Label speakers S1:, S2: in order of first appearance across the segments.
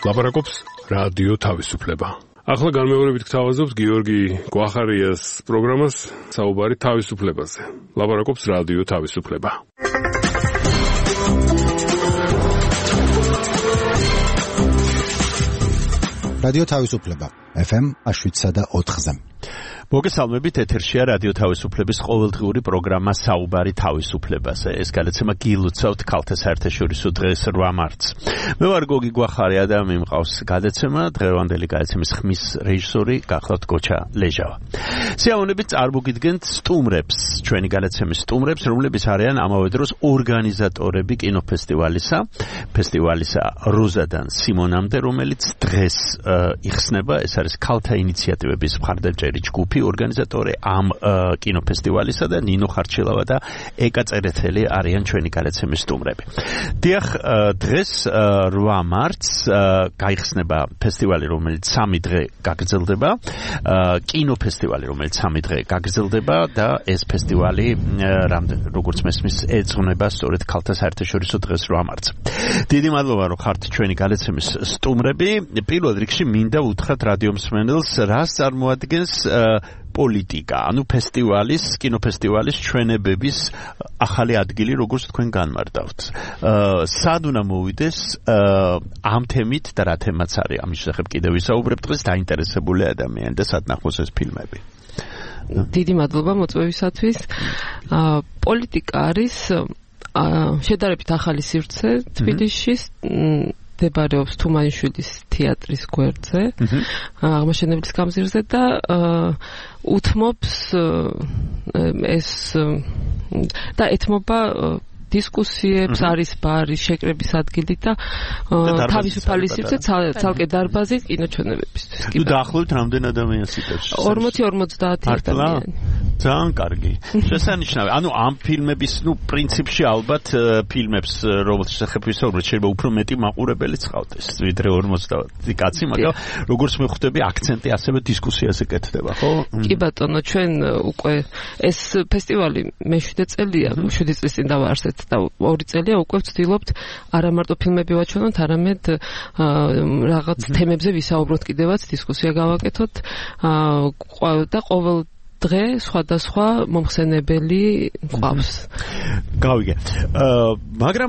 S1: ლაპარაკობს რადიო თავისუფლება. ახლა განმეორებით გთავაზობთ გიორგი გვახარიას პროგრამას საუბარი თავისუფლებაზე. ლაპარაკობს რადიო თავისუფლება.
S2: რადიო თავისუფლება FM 7/4-ზე.
S3: მოგესალმებით, ეთერშია რადიო თავისუფლების ყოველდღიური პროგრამა საუბარი თავისუფლებაზე. ეს გადაცემა გილოცავთ ქალთა საერთაშორისო დღეს 8 მარტს. მე ვარ გოგი გვახარია და მე მყავს გადაცემა, დღევანდელი გადაცემის ხმის რეჟისორი გახლავთ გოჩა ლეჟავა. სიამოვნებით წარმოგიდგენთ სტუმრებს, ჩვენი გადაცემის სტუმრებს, რომლებიც არიან ამავე დროს ორგანიზატორები კინოფესტივალისა, ფესტივალისა როზადან სიმონამდე, რომელიც დღეს იხსნება. ეს არის ქალთა ინიციატივების მხარდაჭერი ჯგუფი, ორგანიზატორი ამ კინოფესტივალისა და ნინო ხარჩილავა და ეკა წერეთელი არიან ჩვენი გადაცემის სტუმრები. დიახ, დღეს 8 მარტს გაიხსნება ფესტივალი, რომელიც 3 დღე გაგრძელდება, კინოფესტივალი, რომელიც 3 დღე გაგრძელდება და ეს ფესტივალი, როგორც მესმის, ეძღვნება სწორედ ქალთა საერთაშორისო დღეს 8 მარტს. დიდი მადლობა, რომ ხართ ჩვენი გადაცემის სტუმრები. პირველ რიგში მინდა უთხრათ რადიო მსმენელს, რას წარმოადგენს პოლიტიკა, ანუ ფესტივალის, კინოფესტივალის ჩვენებების ახალი ადგილი, როგორც თქვენ განმარტავთ. სად უნდა მოვიდეს ამ თემით და რა თემაც არის ამის შესახებ კიდევ ვისაუბრებ დღეს დაინტერესებული ადამიანი და სად ნახოს ეს ფილმები.
S4: დიდი მადლობა მოწვევისათვის. პოლიტიკა არის შედარებით ახალი სივრცე თბილისში, მდებარეობს თუმანიშვილის თეატრის გვერდზე, აღმაშენებლის გამზირზე და უთმობს ეს და ეთმობა დისკუსიებს, არის ბარი, შეკრების ადგილი და თავისუფალი სივრცე ცალკე დარბაზი კინოჩვენებებისთვის.
S3: ნუ დაახლოებით რამდენი ადამიანს იტევს?
S4: 40-50 ადამიანი.
S3: ძალიან კარგი. შესანიშნავი. ანუ ამ ფილმების, პრინციპში ალბათ ფილმებს, როგორც შესახებ ვისაუბრეთ, შეიძლება უფრო მეტი მაყურებელიც ყავდეს, ვიდრე 50 კაცი, მაგრამ როგორც მე ხვდები, აქცენტი ასევე დისკუსიაზე კეთდება, ხო?
S4: კი ბატონო, ჩვენ უკვე ეს ფესტივალი მე-7 წელია, 7 წლის წინ დავაარსეთ და 2 წელია უკვე ვცდილობთ არა მარტო ფილმები ვაჩვენოთ, არამედ რაღაც თემებზე ვისაუბროთ, კიდევაც დისკუსია გავაკეთოთ და ყოველ დღე სხვადასხვა მომხსენებელი ყავს.
S3: გავიგე. მაგრამ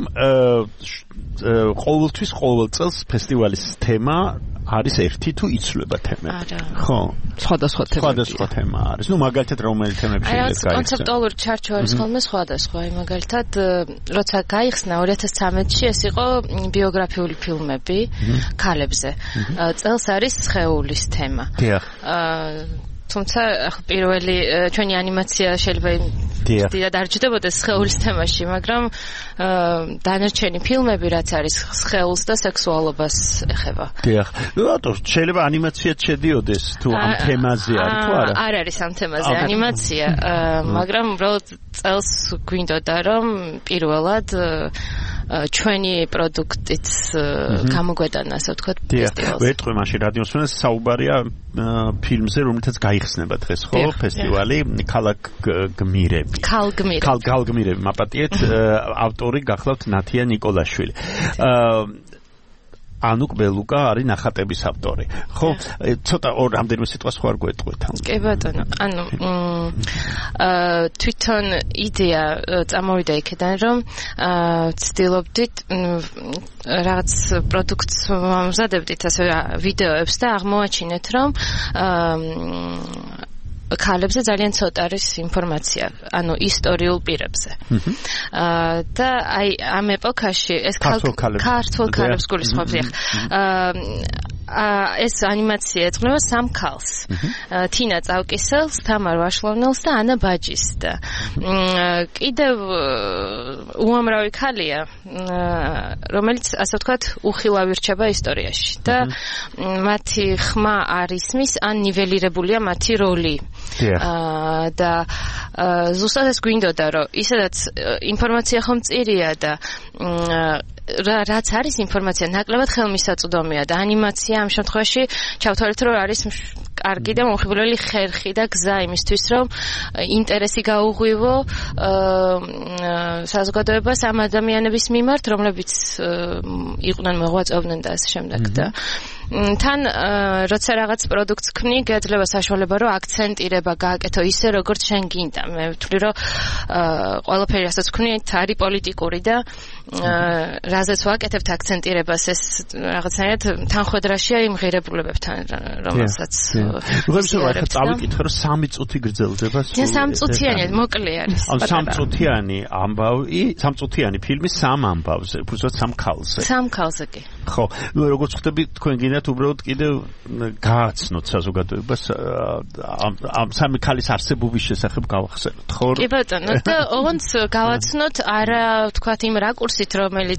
S3: ყოველთვის ყოველ წელს ფესტივალის თემა არის ერთი თუ იცვლება თემები? ხო.
S4: სხვადასხვა თემები.
S3: სხვადასხვა თემა არის. მაგალითად რომელი თემები შეიძლება
S5: გაიხსნა? კონცეპტუალური ჩარჩო არის ხოლმე სხვადასხვა. მაგალითად, როცა გაიხსნა 2013-ში ეს იყო ბიოგრაფიული ფილმები ქალებზე. წელს არის სხეულის თემა.
S3: დიახ.
S5: თუმცა პირველი ჩვენი ანიმაცია შეიძლება დიდად არ ჯდებოდეს სხეულის თემაში, მაგრამ დანარჩენი ფილმები რაც არის სხეულს და სექსუალობას ეხება.
S3: დიახ. რატო შეიძლება ანიმაციაც შედიოდეს თუ ამ თემაზე არის თუ არა?
S5: არ არის ამ თემაზე ანიმაცია, მაგრამ უბრალოდ წელს გვინდოდა რომ პირველად ჩვენი პროდუქტიც გამოგვეტანა, ასე ვთქვათ, ფესტივალზე.
S3: ვეთქვი მაშინ რადიო მსმენელს საუბარია ფილმზე, რომელთაც გაიხსნება დღეს, ხო, ფესტივალი ქალაქ გმირები. ქალგმირები, მაპატიეთ, ავტორი გახლავთ ნათია ნიკოლაშვილი. ანუკ ბელუკა არის ნახატების ავტორი. ხო, ცოტა რამდენიმე სიტყვას ხო არ გვეტყვით?
S5: კი ბატონო, ანუ თვითონ იდეა წამოვიდა იქიდან, რომ ვცდილობდით რაღაც პროდუქტს ვამზადებდით, ასე ვიდეოებს და აღმოვაჩინეთ, რომ ქალებზე ძალიან ცოტა არის ინფორმაცია, ანუ ისტორიულ პირებზე. და აი ამ ეპოქაში ეს ქართულ ქალებს გულისხმობს. ეს ანიმაცია ეძღვნება 3 ქალს. თინა წავკისელს, თამარ ვაშლოვნელს და ანა ბაჯის და კიდევ უამრავი ქალია, რომელიც ასე ვთქვათ, უხილავი რჩება ისტორიაში და მათი ხმა არ ისმის ან ნიველირებულია მათი როლი. და ზუსტად ეს გვინდოდა, რომ ისედაც ინფორმაცია ხომ მწირია და რაც არის ინფორმაცია ნაკლებად ხელმისაწვდომია და ანიმაცია ამ შემთხვევაში ჩავთვალეთ რომ არის კარგი და მომხიბვლელი ხერხი და გზა იმისთვის რომ ინტერესი გაუღვივო საზოგადოებას ამ ადამიანების მიმართ რომლებიც იყვნენ მოღვაწეობდნენ და ასე შემდეგ და თან როცა რაღაც პროდუქტს ქმნი გაძლევა საშუალება რომ აქცენტირება გააკეთო ისე როგორც შენ გინდა მე ვთვლი რომ ყველაფერი რასაც ქმნი არის პოლიტიკური და რაზეც ვაკეთებთ აქცენტირებას ეს რაღაცნაირად თანხმედრაშია იმ ღირებულებებთან რომელსაც
S3: ვიღებსა წავიკითხე რომ 3 წუთი გრძელდება სულ
S5: 3 წუთიანი მოკლე არის
S3: ან 3 წუთიანი ამბავი 3 წუთიანი ფილმი 3 ამბავზე უბრალოდ 3 ქალზე
S5: 3 ქალზე კი
S3: ხო როგორც ხვდები თქვენ გინდათ უბრალოდ კიდევ გააცნოთ საზოგადოებას ამ 3 ქალის არსებობის შესახებ გავახსენოთ ხო
S5: კი ბატონო და ოღონდ გავაცნოთ არა ვთქვათ იმ რაკურსით რომელიც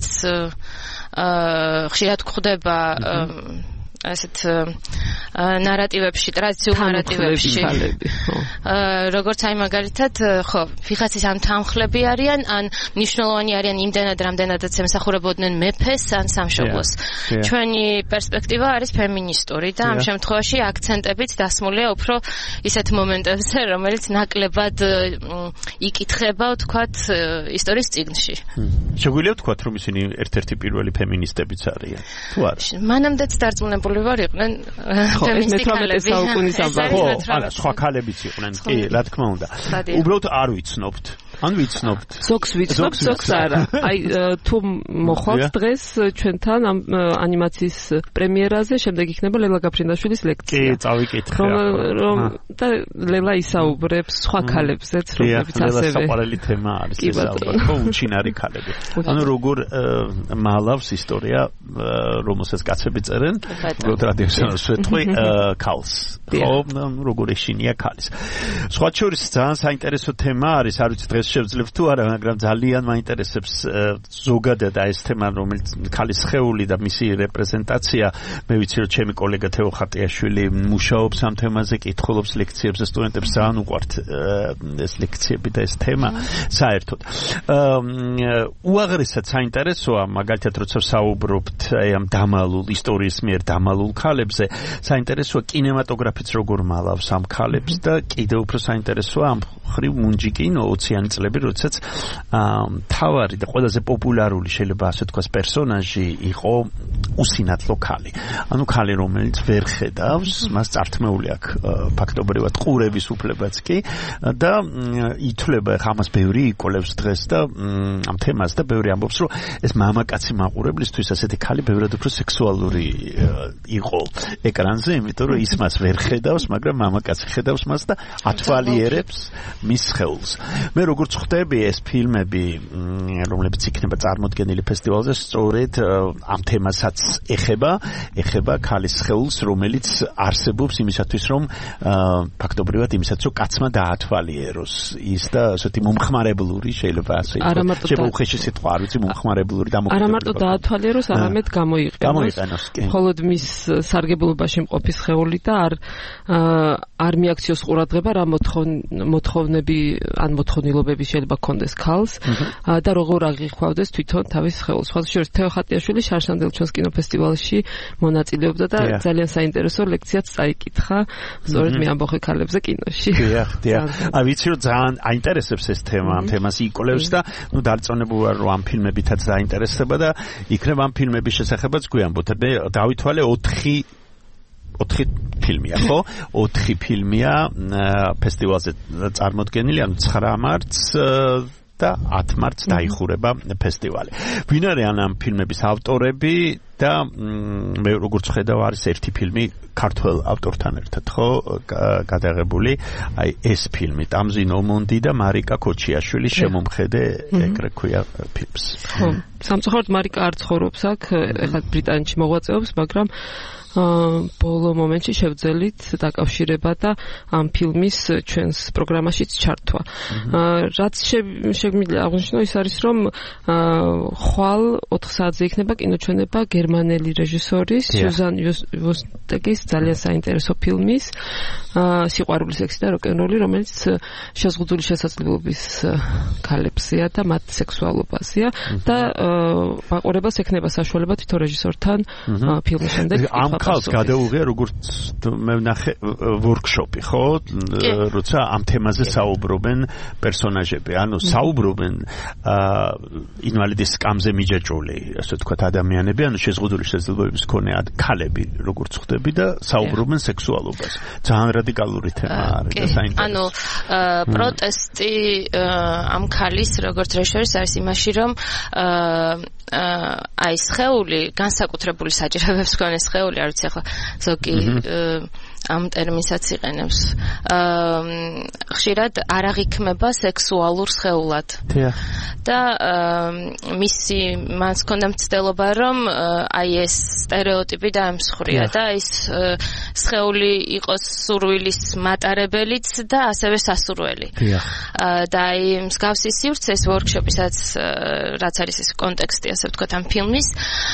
S5: ხშირად გვხვდება ასეთ ნარატივებში, ტრადიციულ ნარატივებში. როგორც აი მაგალითად, ხო, ვიღაცის ან თანხლები არიან, ან მნიშვნელოვანი არიან იმდენად, რამდენადაც ემსახურებოდნენ მეფეს ან სამშობლოს. ჩვენი პერსპექტივა არის ფემინისტური და ამ შემთხვევაში აქცენტებით დასმულია უფრო ისეთ მომენტებზე, რომელიც ნაკლებად იკითხება, ვთქვათ, ისტორიის წიგნში.
S3: შეგვიძლია ვთქვათ, რომ ისინი ერთ-ერთი პირველი ფემინისტებიც არიან. თუ არა?
S5: მანამდეც დარწმუნებული ვარ იყვნენ ფემინისტი ქალები.
S3: ხო, არა, სხვა ქალებიც იყვნენ, კი, რა თქმა უნდა. უბრალოდ არ ვიცნობთ. ან ვიცნობთ.
S4: ზოგს ვიცნობთ, ზოგს არა. აი თუ მოხვალთ დღეს ჩვენთან ამ ანიმაციის პრემიერაზე, შემდეგ იქნება ლელა გაფრინდაშვილის ლექცია.
S3: კი, წავიკითხე.
S4: რომ და ლელა ისაუბრებს სხვა ქალებზეც, რომლებიც ასევე.
S3: ლელა საყვარელი თემა არის ეს ალბათ, ხო, უჩინარი ქალები. ანუ როგორ მალავს ისტორია, რომელსაც კაცები წერენ, უბრალოდ რადიოსანოს ვეთყვი ქალს. ხო, როგორ ეშინია ქალის. სხვა შორის ძალიან საინტერესო თემა არის, არ ვიცი დღეს შევძლებ თუ არა, მაგრამ ძალიან მაინტერესებს ზოგადად ეს თემა, რომელიც ქალის სხეული და მისი რეპრეზენტაცია. მე ვიცი, რომ ჩემი კოლეგა თეო ხატიაშვილი მუშაობს ამ თემაზე, კითხულობს ლექციებს და სტუდენტებს ძალიან უყვართ ეს ლექციები და ეს თემა საერთოდ. უაღრესად საინტერესოა, მაგალითად, როცა საუბრობთ ამ დამალულ ისტორიის მიერ დამალულ ქალებზე, საინტერესოა კინემატოგრაფიც როგორ მალავს ამ ქალებს და კიდევ უფრო საინტერესოა ამ ხრივ მუნჯი კინო 20-იანი წლები, როდესაც თავარი და ყველაზე პოპულარული შეიძლება ასე თქვას პერსონაჟი იყო უსინათლო ქალი. ანუ ქალი, რომელიც ვერ ხედავს, მას წართმეული აქვს ფაქტობრივად ყურების უფლებაც კი და ითვლება, ხა ამას ბევრი იკოლებს დღეს და ამ თემას და ბევრი ამბობს, რომ ეს მამაკაცი მაყურებლისთვის ასეთი ქალი ბევრად უფრო სექსუალური იყო ეკრანზე, იმიტომ რომ ის მას ვერ ხედავს, მაგრამ მამაკაცი ხედავს მას და ათვალიერებს მის სხეულს. მე როგორც ხვდები ეს ფილმები, რომლებიც იქნება წარმოდგენილი ფესტივალზე, სწორედ ამ თემასაც ეხება ქალის სხეულს, რომელიც არსებობს იმისათვის, რომ ფაქტობრივად იმისაც, რომ კაცმა დაათვალიეროს ის და ასეთი მომხმარებლური შეიძლება ასე ითქვას. შეიძლება უხეში სიტყვა არ ვიცი, მომხმარებლური დამოკიდებულება.
S4: არა მარტო დაათვალიეროს, არამედ
S3: გამოიყენოს.
S4: მხოლოდ მის სარგებლობაში მყოფი სხეული და არ მიაქციოს ყურადღება რა მოთხოვნები ან მოთხოვნილობები შეიძლება ქონდეს ქალს და როგორ აღიქვავდეს თვითონ თავის სხეულს. სხვა შორის თეო ხატიაშვილი შარშანდელჩოს კინოფესტივალში მონაწილეობდა და ძალიან საინტერესო ლექციაც წაიკითხა სწორედ მე ამბოხე ქალებზე კინოში.
S3: დიახ. აი ვიცი რომ ძალიან აინტერესებს ეს თემა, ამ თემას იკოლევს და ნუ დარწმუნებული ვარ რომ ამ ფილმებითაც დაინტერესდება და იქნება ამ ფილმების შესახებაც გვიამბოთ. მე დავითვალე 4 ფილმია, ხო? 4 ფილმია ფესტივალზე წარმოდგენილი, ანუ 9 მარტს და 10 მარტს დაიხურება ფესტივალი. ვინ არიან ამ ფილმების ავტორები და მე როგორც ხედავ არის ერთი ფილმი ქართველ ავტორთან ერთად, ხო, გადაღებული, აი ეს ფილმი ტამზინ ომონდი და მარიკა ქოჩიაშვილი შემომხედე ეგრე ქვია ფილმს.
S4: ხო, სამწუხაროდ მარიკა არ ცხოვრობს აქ, ეხლა ბრიტანეთში მოღვაწეობს, მაგრამ ბოლო მომენტში შევძელით დაკავშირება და ამ ფილმის ჩვენს პროგრამაშიც ჩართვა. რაც შეგვიძლია აღნიშნო ის არის რომ ხვალ 4 საათზე იქნება კინოჩვენება გერმანელი რეჟისორის სუზან ვოსტეგის ძალიან საინტერესო ფილმის სიყვარული, სექსი და როკ-ენ-როლი, რომელიც შეზღუდული შესაძლებლობის ქალებზეა და მათ სექსუალობაზეა და მაყურებელს ექნება საშუალება თვითონ რეჟისორთან ფილმის შემდეგ
S3: ამ ქალს გადაუღია როგორც მე ვნახე ვორქშოპი, ხო? როცა ამ თემაზე საუბრობენ პერსონაჟები, ანუ საუბრობენ ინვალიდის სკამზე მიჯაჭვული, ასე ვთქვათ, ადამიანები, ანუ შეზღუდული შესაძლებლობების მქონე ქალები, როგორც ხვდები და საუბრობენ სექსუალობაზე. ძალიან რადიკალური თემა არის და საინტერესო.
S5: ანუ პროტესტი ამ ქალის როგორც რეჟისორის არის იმაში, რომ აი სხეული განსაკუთრებული საჭიროებებს მქონე სხეული, არ ვიცი ახლა ზოგი ამ ტერმინსაც იყენებს. ხშირად არ აღიქმება სექსუალურ სხეულად. და მისი მას ჰქონდა მცდელობა, რომ აი ეს სტერეოტიპი დაემსხვრია და ის სხეული იყოს სურვილის მატარებელიც და ასევე სასურველი. და აი მსგავსი სივრცე ეს ვორქშოპისაც რაც არის ეს კონტექსტი, ასე ვთქვათ, ამ ფილმის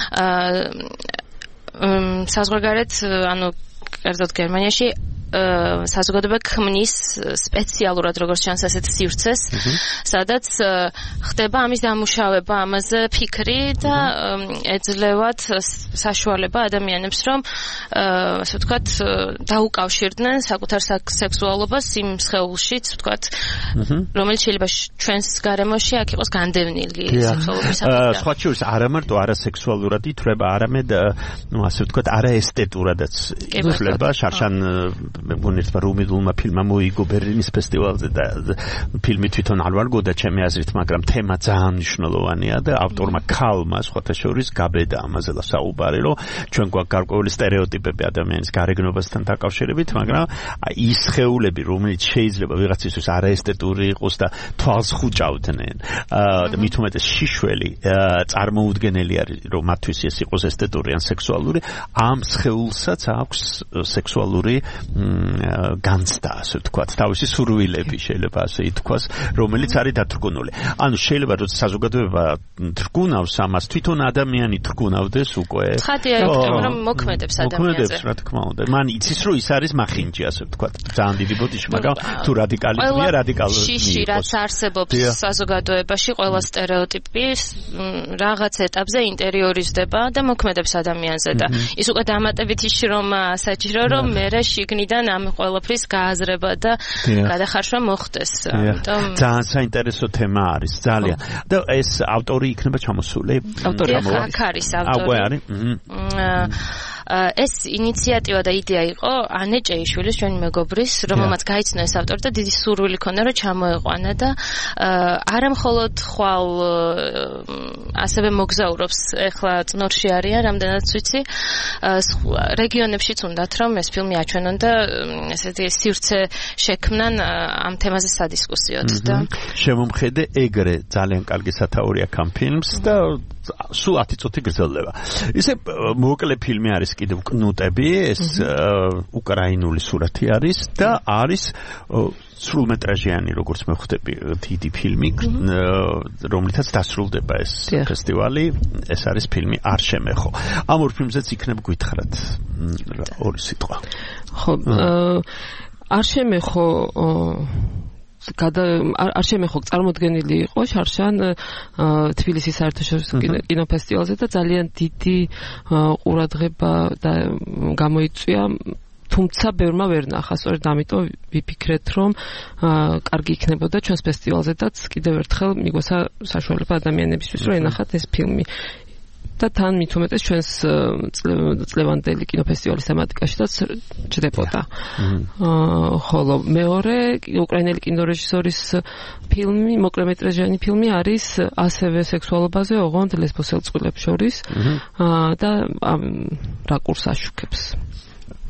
S5: საზღვარგარეთ, ანუ კერძოდ გერმანიაში საზოგადოება ქმნის სპეციალურად როგორც ჩანს ასეთ სივრცეს, სადაც ხდება ამის დამუშავება, ამაზე ფიქრი და ეძლევათ საშუალება ადამიანებს, რომ ასე ვთქვათ, დაუკავშირდნენ საკუთარ სექსუალობას იმ სხეულშიც, ვთქვათ, რომელიც შეიძლება ჩვენს გარემოში აქ იყოს განდევნილი სექსუალობის საფუძველი.
S3: სხვა შორის არა მარტო არასექსუალურად ითვლება, არამედ ასე ვთქვათ, არაესტეტურადაც ითვლება. შარშან მეგონი ერთმა რუმიდულმა ფილმმა მოიგო ბერლინის ფესტივალზე და ფილმი თვითონ არ ვარგოდა ჩემი აზრით, მაგრამ თემა ძალიან მნიშვნელოვანია და ავტორმა ქალმა სხვათა შორის გაბედა ამაზე საუბარი, რომ ჩვენ გვაქვს გარკვეული სტერეოტიპები ადამიანის გარეგნობასთან დაკავშირებით, მაგრამ ის სხეულები, რომელიც შეიძლება ვიღაცისთვის არაესტეტური იყოს და თვალს ხუჭავდნენ და მით უმეტეს შიშველი წარმოუდგენელი არის, რომ მათთვის ეს იყოს ესთეტური ან სექსუალური, ამ სხეულსაც აქვს სექსუალური განცდა, ასე ვთქვათ, თავისი სურვილები შეიძლება ასე ითქვას, რომელიც არის დათრგუნული. ანუ შეიძლება რომ საზოგადოება თრგუნავს ამას, თვითონ ადამიანი თრგუნავდეს უკვე.
S5: ხადია რომ მოქმედებს ადამიანზე.
S3: რა თქმა უნდა. მან იცის რომ ის არის მახინჯი, ასე ვთქვათ, ძალიან დიდი ბოდიში, მაგრამ თუ რადიკალიზმია, რადიკალური.
S5: შიში რაც არსებობს საზოგადოებაში, ყველა სტერეოტიპი რაღაც ეტაპზე ინტერიორიზდება და მოქმედებს ადამიანზე და ის უკვე დამატებითი შრომა საჭირო, რომ მერე შიგნიდან ამ ყველაფრის გააზრება და გადახარშვა მოხდეს.
S3: ძალიან საინტერესო თემა არის, ძალიან. და ეს ავტორი იქნება ჩამოსული?
S5: ავტორი აქ არის ავტორი. ეს ინიციატივა და იდეა იყო ანე ჭეიშვილის, ჩვენი მეგობრის, რომელმაც გაიცნო ეს ავტორი და დიდი სურვილი ჰქონდა, რომ ჩამოეყვანა და არა მხოლოდ ხვალ ასევე მოგზაურობს, ეხლა წნორში არიან, რამდენად ვიცი, რეგიონებშიც უნდათ, რომ ეს ფილმი აჩვენონ და ესეთი სივრცე შექმნან ამ თემაზე სადისკუსიოდ და
S3: შემომხედე ეგრე ძალიან კარგი სათაური აქვს ამ ფილმს და სულ 10 წუთი გრძელდება. ისე მოკლე ფილმი არის კიდევ კნუტები, ეს უკრაინული სურათი არის და არის სრულმეტრაჟიანი, როგორც მე ხვდები, დიდი ფილმი, რომლითაც დასრულდება ეს ფესტივალი, ეს არის ფილმი არ შემეხო. ამ ორ ფილმზეც იქნებ გითხრათ ორი სიტყვა.
S4: ხო, არ შემეხო არ შემეხო წარმოდგენილი იყო შარშან თბილისის საერთაშორისო კინოფესტივალზე და ძალიან დიდი ყურადღება გამოიწვია, თუმცა ბევრმა ვერ ნახა, სწორედ ამიტომ ვიფიქრეთ, რომ კარგი იქნებოდა ჩვენს ფესტივალზედაც კიდევ ერთხელ მიგვესა საშუალება ადამიანებისთვის, რომ ენახათ ეს ფილმი. და თან მით უმეტეს ჩვენს წლევანდელი კინოფესტივალის თემატიკაშიც ჯდებოდა. ხოლო მეორე უკრაინელი კინორეჟისორის ფილმი, მოკლემეტრაჟიანი ფილმი არის ასევე სექსუალობაზე, ოღონდ ლესბოსელ წყვილებს შორის და ამ რაკურს აშუქებს.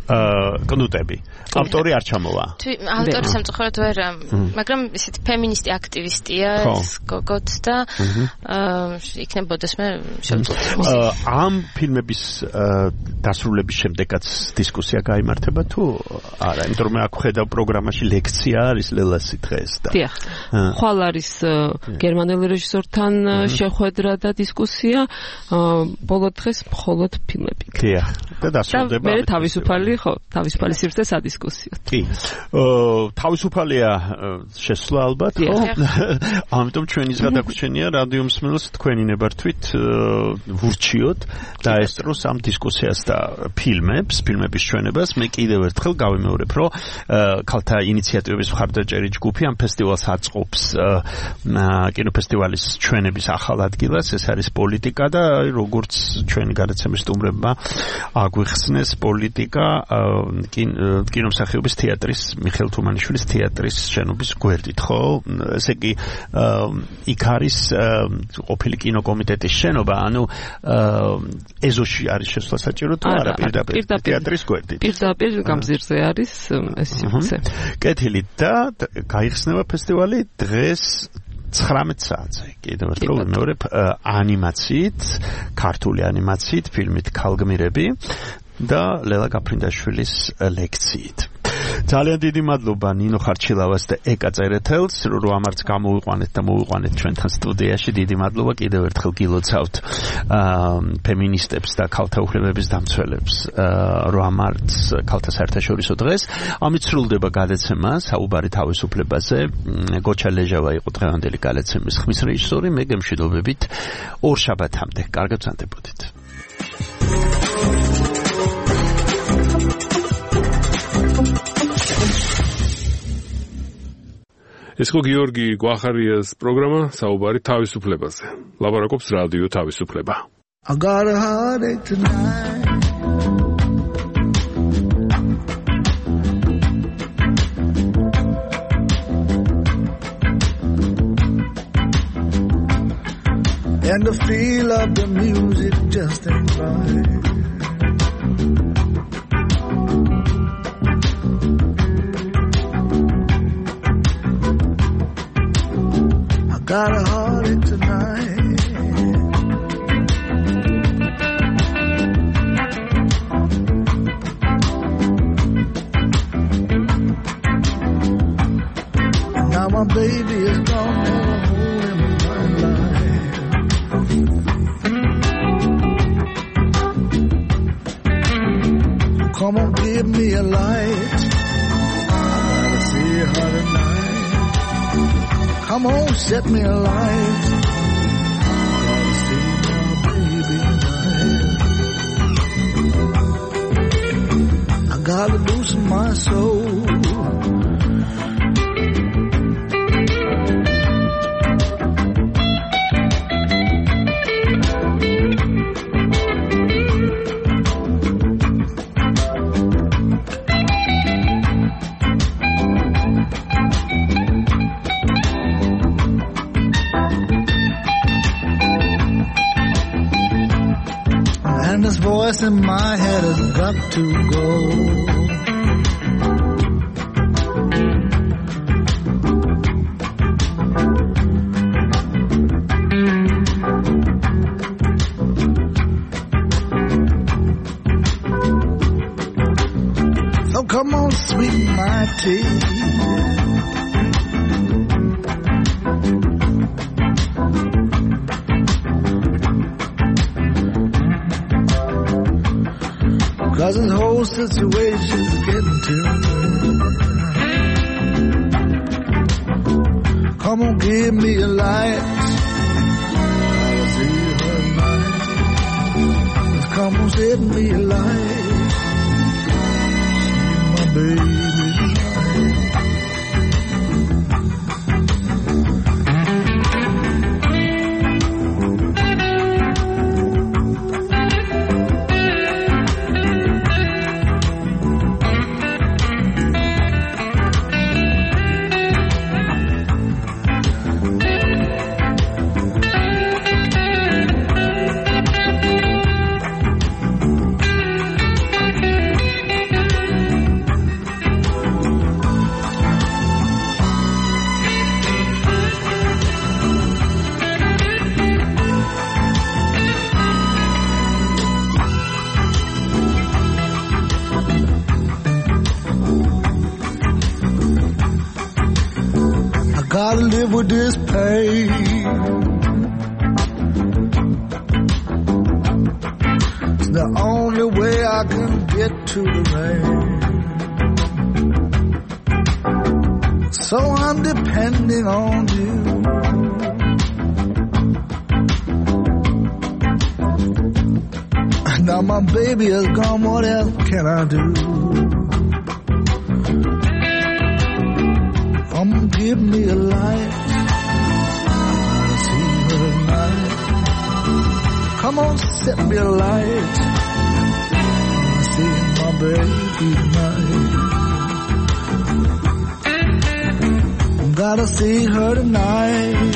S3: კნუტები. ავტორი არ ჩამოვა.
S5: ავტორი სამწუხაროდ ვერ, მაგრამ ისეთი ფემინისტი აქტივისტია, გოგოც და იქნებოდეს მე შევწყვეტ.
S3: ამ ფილმების დასრულების შემდეგაც დისკუსია გაიმართება თუ არა? იმიტომ რომ აქ ხედავ პროგრამაში ლექცია არის ლელასი დღეს და.
S4: დიახ. ხვალ არის გერმანელ რეჟისორთან შეხვედრა და დისკუსია, ბოლო დღეს მხოლოდ ფილმები.
S3: დიახ. და დასრულდება.
S4: მე თავისუფალი სივრცე სადისკუსიო.
S3: კი. თავისუფალია შესვლა ალბათ, ხო? ამიტომ ჩვენი გადაგვრჩენია რადიო მსმენელს თქვენი ნებართვით ვურჩიოთ და ესწროს ამ დისკუსიას და ფილმების ჩვენებას. მე კიდევ ერთხელ გავიმეორებ, რომ ქალთა ინიციატივების მხარდაჭერი ჯგუფი ამ ფესტივალს აწყობს კინოფესტივალის ჩვენების ახალ ადგილას. ეს არის პოლიტიკა და როგორც ჩვენი გადაცემის სტუმრებმა აგვიხსნეს პოლიტიკა კინომსახიობის თეატრის მიხეილ თუმანიშვილის თეატრის შენობის გვერდით, ხო? ესე იგი იქ არის ყოფილი კინოკომიტეტის შენობა, ანუ ეზოში არის შესვლა საჭირო თუ არა პირდაპირ თეატრის გვერდით.
S4: პირდაპირ გამზირზე არის ეს სივრცე.
S3: კეთილი და გაიხსნება ფესტივალი დღეს 19 საათზე. კიდევ ერთხელ ვიმეორებ ანიმაციით, ქართული ანიმაციით, ფილმით ქალგმირები და ლელა გაფრინდაშვილის ლექციით. ძალიან დიდი მადლობა ნინო ხარჩილავას და ეკა წერეთელს, რომ ამარც გამოვიყვანეთ და მოვიყვანეთ ჩვენთან სტუდიაში. დიდი მადლობა კიდევ ერთხელ გილოცავთ ფემინისტებს და ქალთა უფლებების დამცველებს, რომ ამარც ქალთა საერთაშორისო დღეს. ამით სრულდება გადაცემა საუბარი თავისუფლებაზე. გოჩა ლეჟავა იყო დღევანდელი გადაცემის ხმის რეჟისორი. მე გემშვიდობებით ორ შაბათამდე. კარგად ვსანდებოდით.
S1: ეს ხო გიორგი გვახარიას პროგრამა საუბარი თავისუფლებაზე. ლაპარაკობს რადიო თავისუფლება.
S6: I got a heartache tonight. And the feel of the music just ain't right. Got a heartache tonight. And now my baby is gone, never home in my life. So come on, give me a light. I gotta see her tonight. Come on, set me alight. Gotta see my baby tonight. I gotta loosen my soul. This voice in my head has got to go. So come on, sweeten my tea. Cause this whole situation's getting to me. Come on, give me a light. I'll see her tonight. Come on, set me a light. See my baby tonight. gotta live with this pain. It's the only way I can get to the rain. So I'm depending on you. Now my baby is gone, what else can I do? Give me a light, I see her tonight. Come on, set me a light, I see my baby tonight. Gotta see her tonight,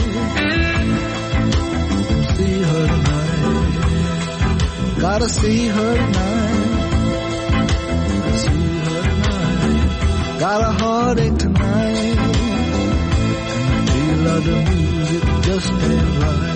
S6: see her tonight. Gotta see her tonight, see her tonight. Got a heartache tonight. The music just ain't right.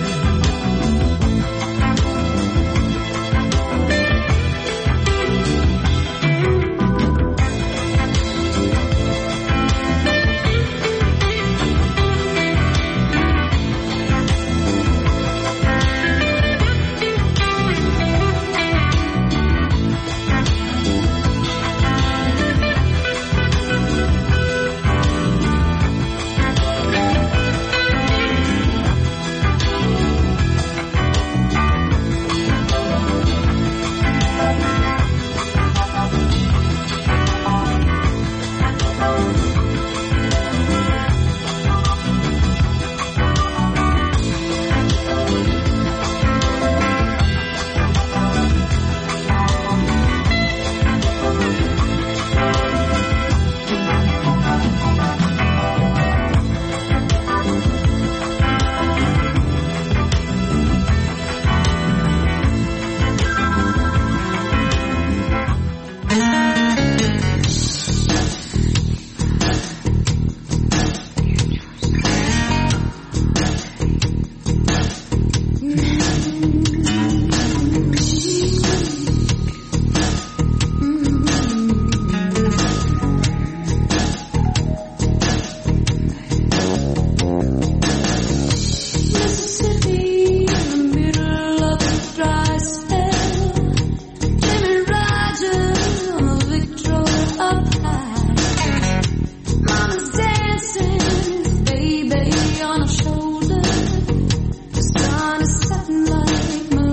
S7: On a shoulder, the sun is setting like my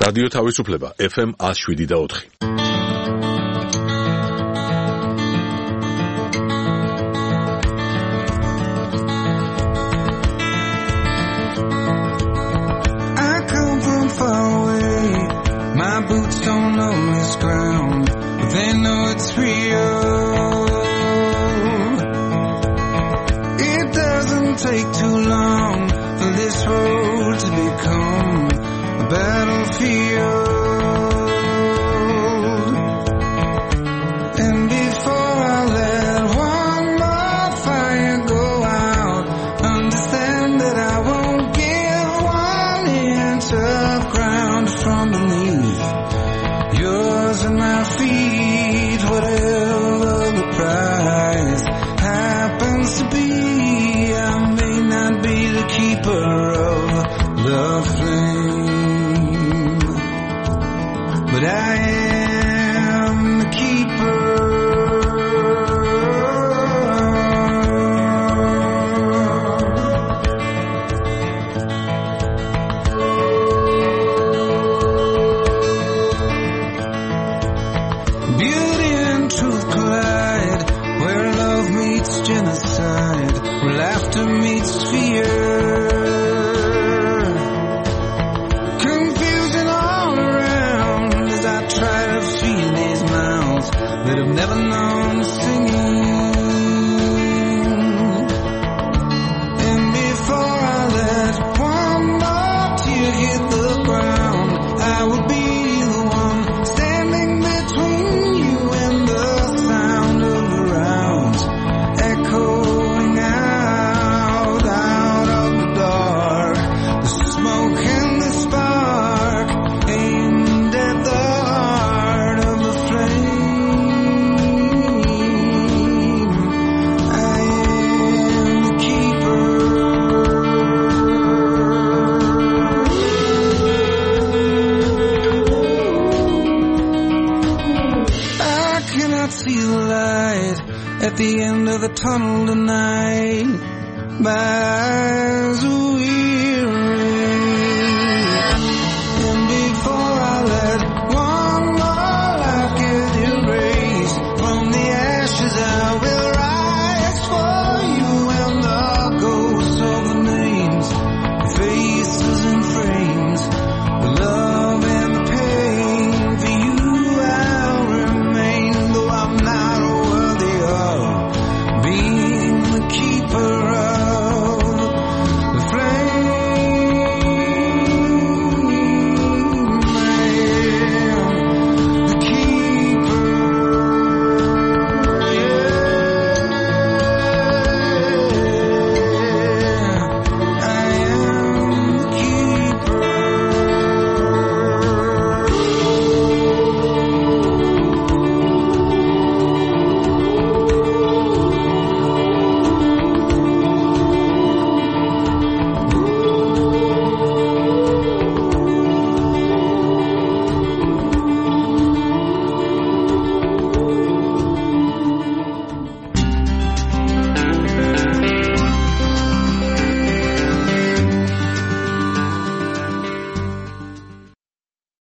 S1: რადიო თავისუფლება FM 107.4.
S7: I come from far away. My boots don't know this ground, but they know it's real. It doesn't take too long for this road to become a battlefield. And before I let one more fire go out, understand that I won't give 1 inch of ground from beneath yours and my feet. Whatever the price happens to be, I may not be the keeper of the flame, but I am the keeper. Beauty and truth collide, where love meets genocide, where laughter meets fear. Confusion all around as I try to feed these mouths that have never known singing. And before I let one more tear hit the ground, I will be the one standing between you and the sound of the rounds echoing out of the dark. The smoke and the spark aimed at the heart of the flame. I am the keeper. I cannot see the light at the end of the tunnel tonight. My eyes